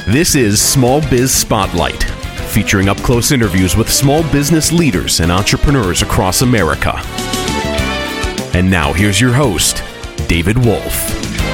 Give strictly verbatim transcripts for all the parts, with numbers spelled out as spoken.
This is Small Biz Spotlight, featuring up-close interviews with small business leaders and entrepreneurs across America. And now here's your host, David Wolf.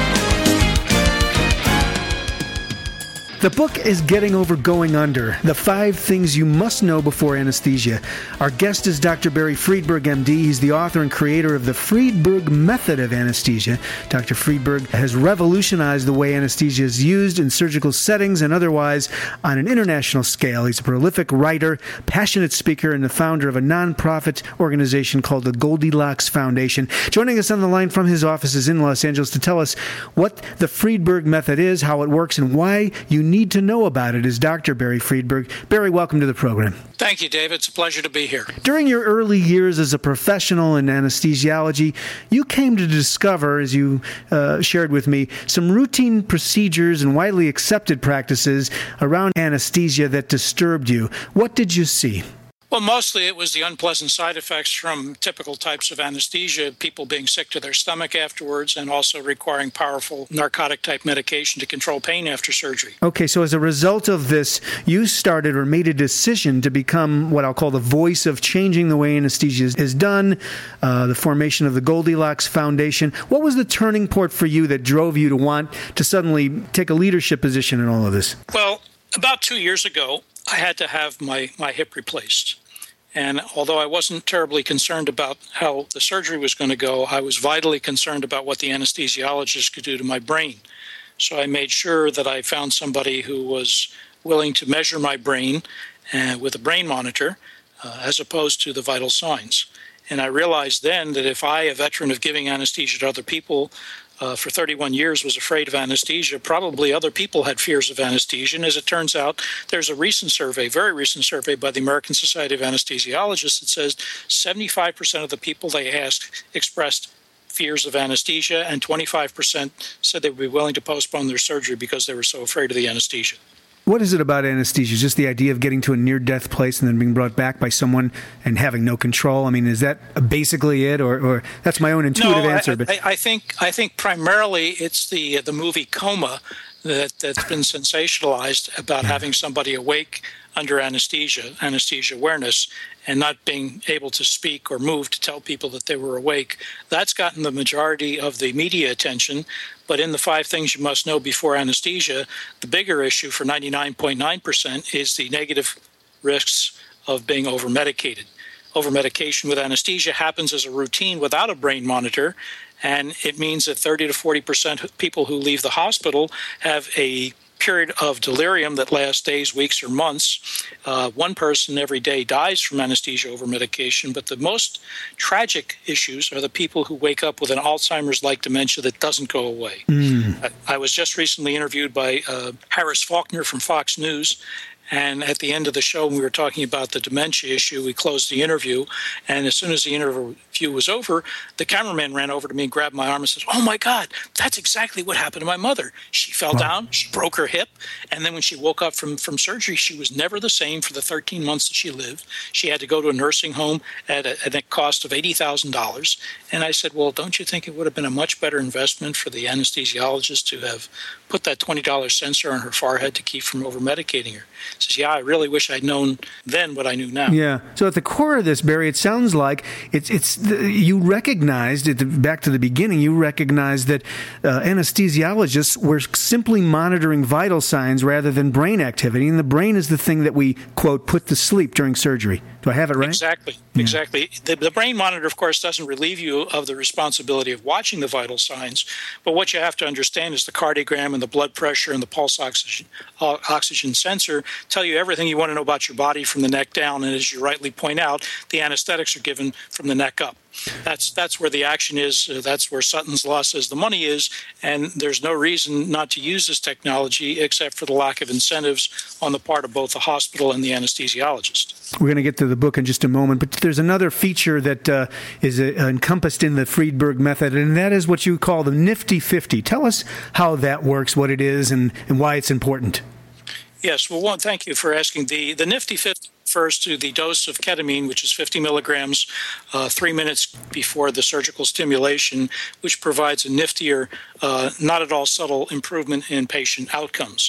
The book is Getting Over Going Under, the five things you must know before anesthesia. Our guest is Doctor Barry Friedberg, M D. He's the author and creator of the Friedberg Method of Anesthesia. Doctor Friedberg has revolutionized the way anesthesia is used in surgical settings and otherwise on an international scale. He's a prolific writer, passionate speaker, and the founder of a nonprofit organization called the Goldilocks Foundation. Joining us on the line from his offices in Los Angeles to tell us what the Friedberg Method is, how it works, and why you need to know about it is Doctor Barry Friedberg. Barry, welcome to the program. Thank you, David. It's a pleasure to be here. During your early years as a professional in anesthesiology, you came to discover, as you uh, shared with me, some routine procedures and widely accepted practices around anesthesia that disturbed you. What did you see? Well, mostly it was the unpleasant side effects from typical types of anesthesia, people being sick to their stomach afterwards, and also requiring powerful narcotic-type medication to control pain after surgery. Okay, so as a result of this, you started or made a decision to become what I'll call the voice of changing the way anesthesia is done, uh, the formation of the Goldilocks Foundation. What was the turning point for you that drove you to want to suddenly take a leadership position in all of this? Well, about two years ago, I had to have my, my hip replaced. And although I wasn't terribly concerned about how the surgery was going to go, I was vitally concerned about what the anesthesiologist could do to my brain. So I made sure that I found somebody who was willing to measure my brain uh, with a brain monitor uh, as opposed to the vital signs. And I realized then that if I, a veteran of giving anesthesia to other people, Uh, for thirty-one years was afraid of anesthesia, probably other people had fears of anesthesia. And as it turns out, there's a recent survey, very recent survey by the American Society of Anesthesiologists that says seventy-five percent of the people they asked expressed fears of anesthesia, and twenty-five percent said they would be willing to postpone their surgery because they were so afraid of the anesthesia. What is it about anesthesia? Just the idea of getting to a near-death place and then being brought back by someone and having no control? I mean, is that basically it, or, or that's my own intuitive no, answer? I, But I, I think I think primarily it's the the movie Coma that that's been sensationalized about having somebody awake under anesthesia, anesthesia awareness, and not being able to speak or move to tell people that they were awake. That's gotten the majority of the media attention. But in the five things you must know before anesthesia, the bigger issue for ninety-nine point nine percent is the negative risks of being over-medicated. Over-medication with anesthesia happens as a routine without a brain monitor, and it means that thirty to forty percent of people who leave the hospital have a period of delirium that lasts days, weeks, or months. Uh, one person every day dies from anesthesia over medication, but the most tragic issues are the people who wake up with an Alzheimer's-like dementia that doesn't go away. Mm. I, I was just recently interviewed by uh, Harris Faulkner from Fox News, and at the end of the show, when we were talking about the dementia issue, we closed the interview. And as soon as the interview was over, the cameraman ran over to me and grabbed my arm and said, "Oh, my God, that's exactly what happened to my mother. She fell wow. down, she broke her hip, and then when she woke up from, from surgery, she was never the same for the thirteen months that she lived. She had to go to a nursing home at a, at a cost of eighty thousand dollars. And I said, well, don't you think it would have been a much better investment for the anesthesiologist to have put that twenty dollars sensor on her forehead to keep from over-medicating her? He says, yeah, I really wish I'd known then what I knew now. Yeah. So at the core of this, Barry, it sounds like it's it's the, you recognized, at the, back to the beginning, you recognized that uh, anesthesiologists were simply monitoring vital signs rather than brain activity, and the brain is the thing that we, quote, put to sleep during surgery. Do I have it right? Exactly. Yeah. Exactly. The, the brain monitor, of course, doesn't relieve you of the responsibility of watching the vital signs, but what you have to understand is the cardiogram and the blood pressure and the pulse oxygen, uh, oxygen sensor tell you everything you want to know about your body from the neck down, and as you rightly point out, the anesthetics are given from the neck up. That's that's where the action is. Uh, that's where Sutton's law says the money is, and there's no reason not to use this technology except for the lack of incentives on the part of both the hospital and the anesthesiologist. We're going to get to the book in just a moment, but there's another feature that uh, is uh, encompassed in the Friedberg method, and that is what you call the Nifty fifty. Tell us how that works, what it is, and, and why it's important. Yes, well, one, thank you for asking. The, the Nifty fifty refers to the dose of ketamine, which is fifty milligrams, uh, three minutes before the surgical stimulation, which provides a niftier, uh, not at all subtle improvement in patient outcomes.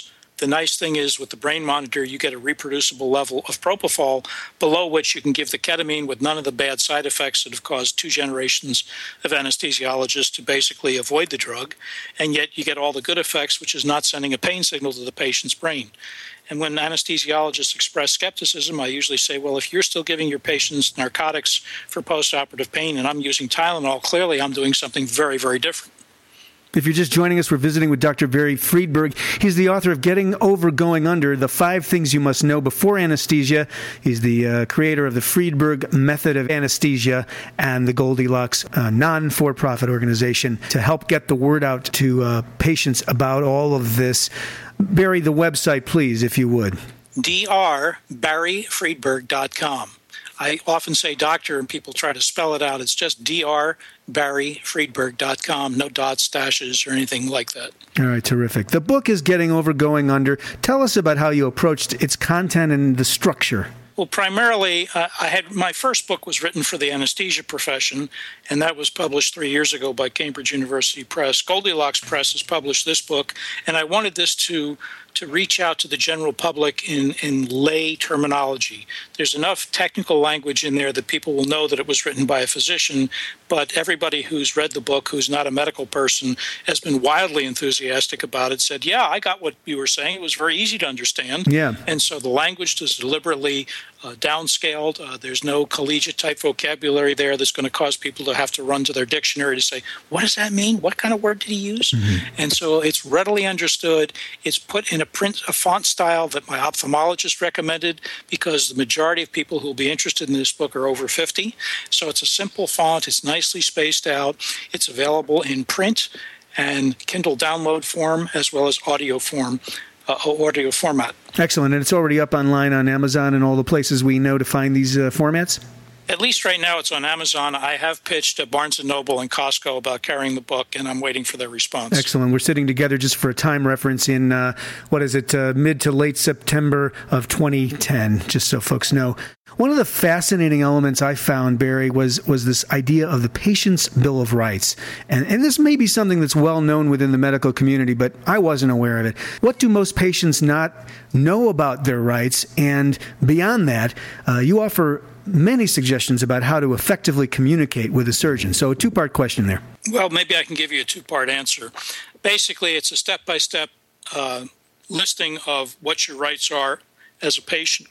The nice thing is with the brain monitor, you get a reproducible level of propofol below which you can give the ketamine with none of the bad side effects that have caused two generations of anesthesiologists to basically avoid the drug. And yet you get all the good effects, which is not sending a pain signal to the patient's brain. And when anesthesiologists express skepticism, I usually say, well, if you're still giving your patients narcotics for postoperative pain and I'm using Tylenol, clearly I'm doing something very, very different. If you're just joining us, we're visiting with Doctor Barry Friedberg. He's the author of Getting Over Going Under, The Five Things You Must Know Before Anesthesia. He's the uh, creator of the Friedberg Method of Anesthesia and the Goldilocks uh, non-for-profit organization to help get the word out to uh, patients about all of this. Barry, the website, please, if you would. d r barry friedberg dot com. I often say doctor, and people try to spell it out. It's just d r barry friedberg dot com, no dots, dashes, or anything like that. All right, terrific. The book is Getting Over Going Under. Tell us about how you approached its content and the structure. Well, primarily, uh, I had my first book was written for the anesthesia profession, and that was published three years ago by Cambridge University Press. Goldilocks Press has published this book, and I wanted this to to reach out to the general public in, in lay terminology. There's enough technical language in there that people will know that it was written by a physician, but everybody who's read the book, who's not a medical person, has been wildly enthusiastic about it, said, yeah, I got what you were saying. It was very easy to understand. Yeah. And so the language is deliberately uh, downscaled. Uh, there's no collegiate-type vocabulary there that's going to cause people to have to run to their dictionary to say, what does that mean? What kind of word did he use? Mm-hmm. And so it's readily understood. It's put in a print, a font style that my ophthalmologist recommended because the majority of people who will be interested in this book are over fifty. So it's a simple font. It's nicely spaced out. It's available in print and Kindle download form as well as audio form, uh, audio format. Excellent. And it's already up online on Amazon and all the places we know to find these uh, formats? At least right now it's on Amazon. I have pitched at Barnes and Noble and Costco about carrying the book, and I'm waiting for their response. Excellent. We're sitting together just for a time reference in, uh, what is it, uh, mid to late September of twenty ten, just so folks know. One of the fascinating elements I found, Barry, was was this idea of the patient's Bill of Rights. And, and this may be something that's well known within the medical community, but I wasn't aware of it. What do most patients not know about their rights? And beyond that, uh, you offer many suggestions about how to effectively communicate with a surgeon. So a two-part question there. Well, maybe I can give you a two-part answer. Basically, it's a step-by-step uh, listing of what your rights are as a patient.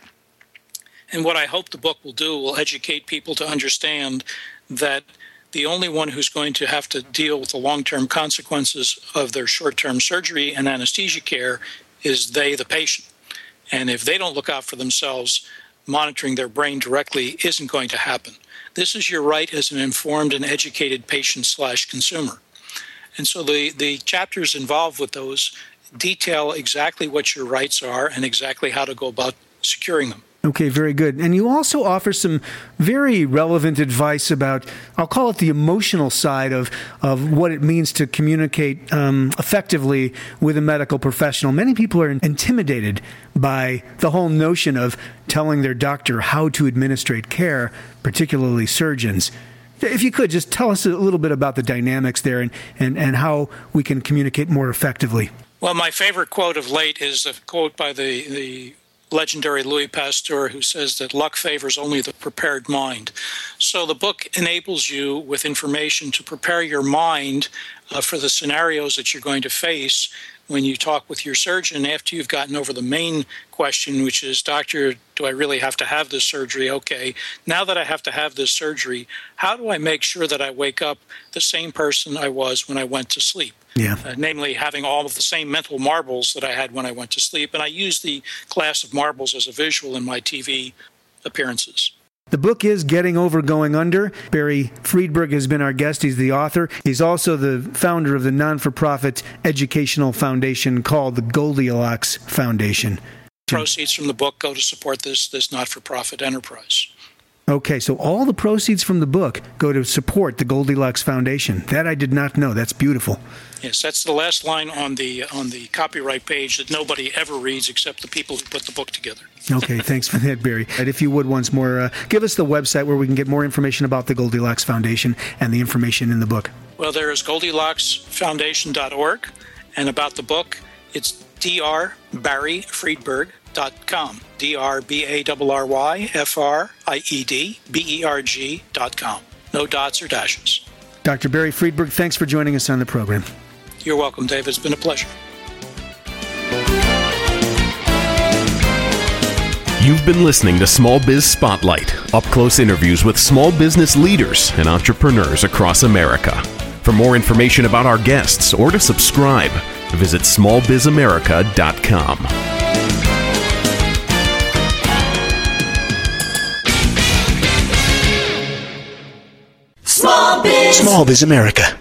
And what I hope the book will do will educate people to understand that the only one who's going to have to deal with the long-term consequences of their short-term surgery and anesthesia care is they, the patient. And if they don't look out for themselves, monitoring their brain directly isn't going to happen. This is your right as an informed and educated patient slash consumer. And so the, the chapters involved with those detail exactly what your rights are and exactly how to go about securing them. Okay, very good. And you also offer some very relevant advice about, I'll call it the emotional side of, of what it means to communicate um, effectively with a medical professional. Many people are intimidated by the whole notion of telling their doctor how to administrate care, particularly surgeons. If you could, just tell us a little bit about the dynamics there and, and, and how we can communicate more effectively. Well, my favorite quote of late is a quote by the, the legendary Louis Pasteur, who says that luck favors only the prepared mind. So the book enables you with information to prepare your mind uh, for the scenarios that you're going to face when you talk with your surgeon after you've gotten over the main question, which is, doctor, do I really have to have this surgery? Okay, now that I have to have this surgery, how do I make sure that I wake up the same person I was when I went to sleep? Yeah. Uh, namely, having all of the same mental marbles that I had when I went to sleep. And I use the glass of marbles as a visual in my T V appearances. The book is Getting Over Going Under. Barry Friedberg has been our guest. He's the author. He's also the founder of the non-for-profit educational foundation called the Goldilocks Foundation. Proceeds from the book go to support this, this not-for-profit enterprise. Okay, so all the proceeds from the book go to support the Goldilocks Foundation. That I did not know. That's beautiful. Yes, that's the last line on the on the copyright page that nobody ever reads except the people who put the book together. Okay, thanks for that, Barry. And if you would once more, uh, give us the website where we can get more information about the Goldilocks Foundation and the information in the book. Well, there is goldilocks foundation dot org, and about the book, it's d r barry friedberg dot com. D R B A R R Y F R I E D B E R G dot com. No dots or dashes. Doctor Barry Friedberg, thanks for joining us on the program. You're welcome, David. It's been a pleasure. You've been listening to Small Biz Spotlight, up-close interviews with small business leaders and entrepreneurs across America. For more information about our guests or to subscribe, visit small biz america dot com. Small Biz. Small Biz America.